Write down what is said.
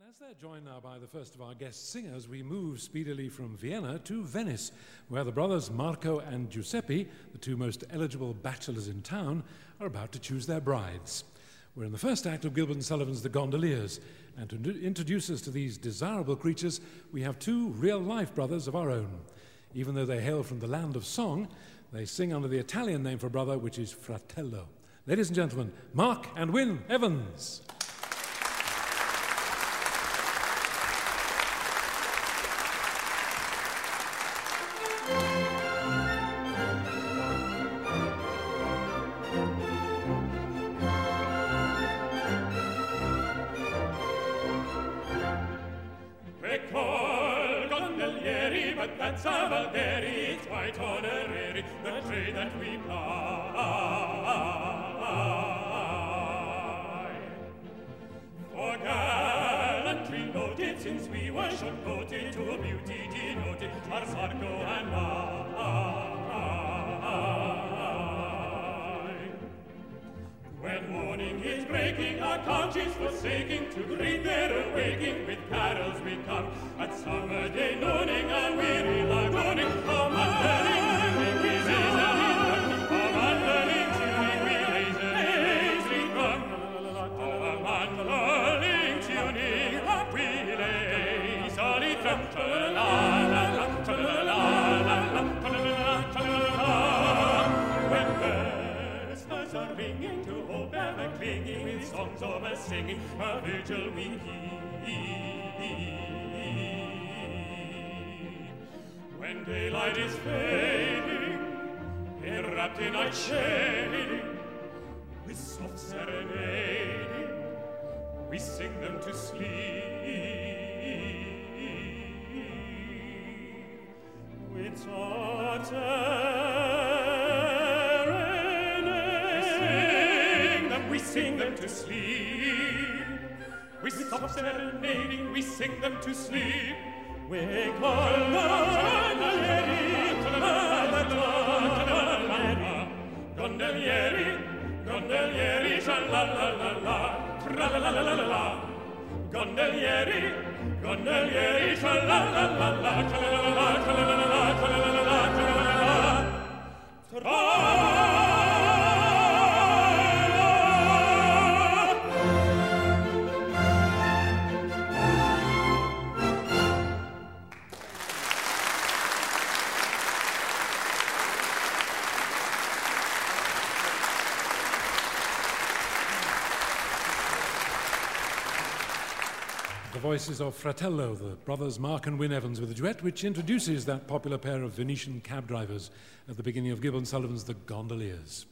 As they're joined now by the first of our guest singers, we move speedily from Vienna to Venice, where the brothers Marco and Giuseppe, the two most eligible bachelors in town, are about to choose their brides. We're in the first act of Gilbert and Sullivan's The Gondoliers, and to introduce us to these desirable creatures, we have two real-life brothers of our own. Even though they hail from the land of song, they sing under the Italian name for brother, which is fratello. Ladies and gentlemen, Mark and Wyn Evans. But that's a Valdieri, it's quite honorary, the trade that we ply. For gallantry noted, since we were short-coated, to beauty denoted, our Sarco and I. When morning is breaking, our couch is forsaking, to greet their awaking, with carols we come, at summer day nooning and weary lagooning, a mandolin tuning we lazily run, a mandolin tuning we lazily run, a mandolin tuning we lazily run, tra-la-la-la, tra-la-la-la, tra-la-la-la. When vespers are ringing, to hope ever clinging, with songs of a singing, a vigil we heed. When daylight is fading, enwrapped in night shading, with soft serenading, we sing them to sleep. With soft serenading, we sing them to sleep. With soft serenading, we sing them to sleep. We call Gondolieri, gondolieri, sha-la-la-la-la, tra-la-la-la-la-la. Gondolieri, gondolieri, sha-la-la-la-la, tra-la-la-la-la, tra-la-la-la-la, tra-la-la-la-la, tra-la-la-la-la. The voices of Fratello, the brothers Mark and Wyn Evans, with a duet which introduces that popular pair of Venetian cab drivers at the beginning of Gilbert and Sullivan's The Gondoliers.